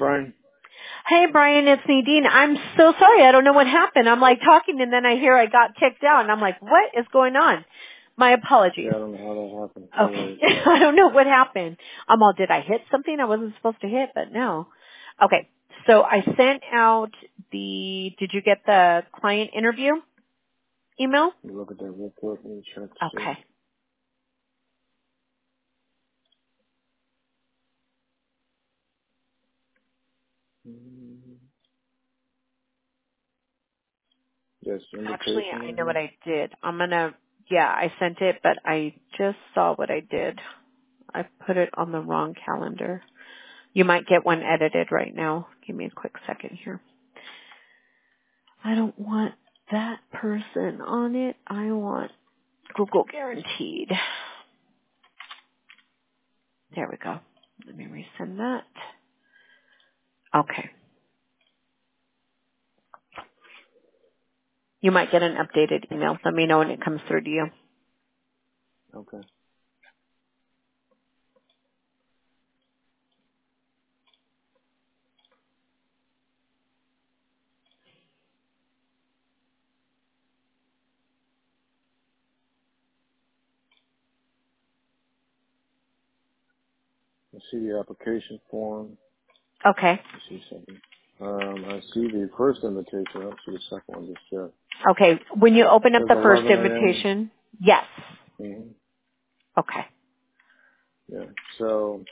Brian. Hey, Brian, it's Nadine. I'm so sorry. I don't know what happened. I'm like talking and then I hear I got kicked out and I'm like, what is going on? My apologies. Yeah, I don't know how that happened. No Okay. worries. I don't know what happened. All, did I hit something I wasn't supposed to hit? But no. Okay. So I sent out did you get the client interview email? Let me look at that real quick. Let me check to see. Okay. Yes, Actually, invitation I in know what here. I did. I sent it, but I just saw what I did. I put it on the wrong calendar. You might get one edited right now. Give me a quick second here. I don't want that person on it. I want Google Guaranteed. There we go. Let me resend that. Okay. You might get an updated email. Let me know when it comes through to you. Okay. I see the application form. Okay. I see something. I see the first invitation. I don't see the second one just yet. Okay. When you open It up says the first 11 a.m. invitation, yes. Mm-hmm. Okay. Yeah. So,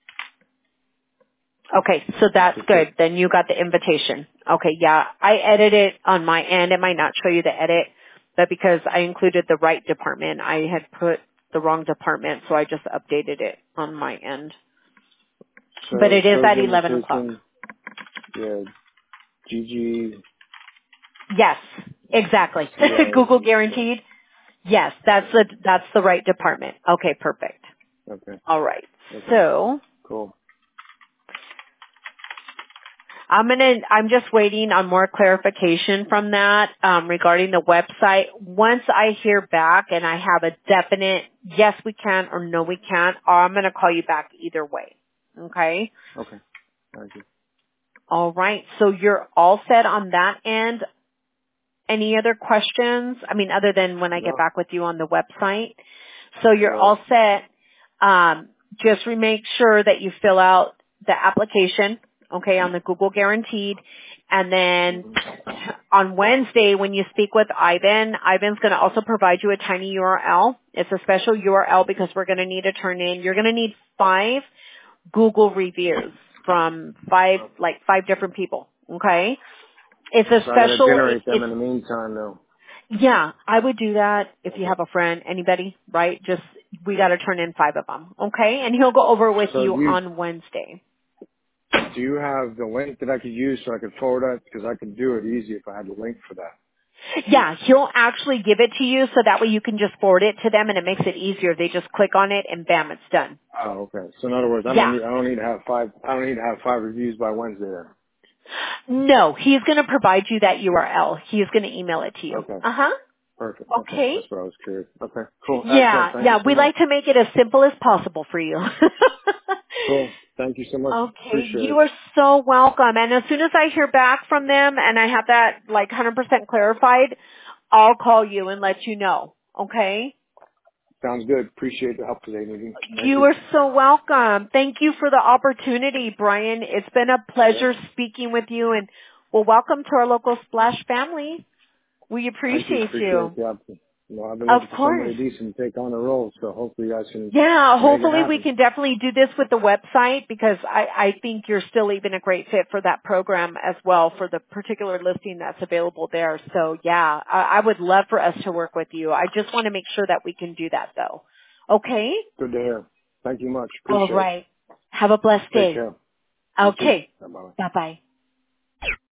Okay, so that's to good. pick, Then you got the invitation. Okay, yeah. I edited it on my end. It might not show you the edit, but because I included the right department, I had put the wrong department, so I just updated it on my end. But so it it is shows at the 11 o'clock. invitation. Yeah. GG. Yes, exactly. Google guaranteed. Yes, that's the right department. Okay, perfect. Okay. All right. Okay. So Cool. I'm just waiting on more clarification from that, regarding the website. Once I hear back and I have a definite yes we can or no we can't, I'm going to call you back either way. Okay? Okay. Thank you. All right. So you're all set on that end. Any other questions? I mean, other than when I get No. back with you on the website. So you're Right. all set. Just make sure that you fill out the application, okay, on the Google Guaranteed. And then Mm-hmm. on Wednesday, when you speak with Ivan's going to also provide you a tiny URL. It's a special URL because we're going to need to turn in, you're going to need 5 Google reviews from 5 different people, okay? It's a So I gotta special, generate them it's in the meantime, though. yeah, I would do that if you Okay. have a friend, anybody, right? Just, we got to turn in 5 of them, okay? And he'll go over with So you on Wednesday. do you have the link that I could use so I could forward that? Because I could do it easy if I had the link for that. Yeah, he'll actually give it to you so that way you can just forward it to them and it makes it easier. They just click on it and bam, it's done. Oh, okay. So in other words, Yeah. I don't need to have 5. I don't need to have 5 reviews by Wednesday then. No, he's going to provide you that URL. He's going to email it to you. Okay. Uh-huh. Perfect. Okay. Okay. That's what I was curious. Okay. Cool. Excellent. Yeah, Thank you yeah, so we much. like to make it as simple as possible for you. Cool. Thank you so much. Okay, Appreciate you it. are so welcome. And as soon as I hear back from them and I have that 100% clarified, I'll call you and let you know. Okay? Sounds good. Appreciate the help today, Nadine. Thank You you. are so welcome. Thank you for the opportunity, Brian. It's been a Yeah. pleasure speaking with you and well, welcome to our local Splash family. We Thank you. appreciate Appreciate you. the opportunity. I've been Of looking for course. somebody decent to take on the role, so hopefully you guys can Yeah, make it hopefully we happen. can definitely do this with the website because I think you're still even a great fit for that program as well for the particular listing that's available there. So yeah, I would love for us to work with you. I just want to make sure that we can do that though. Okay? Good to hear. Thank you much. All Appreciate it. right. Have a blessed Take day. care. You too. Okay. Bye-bye. Bye bye.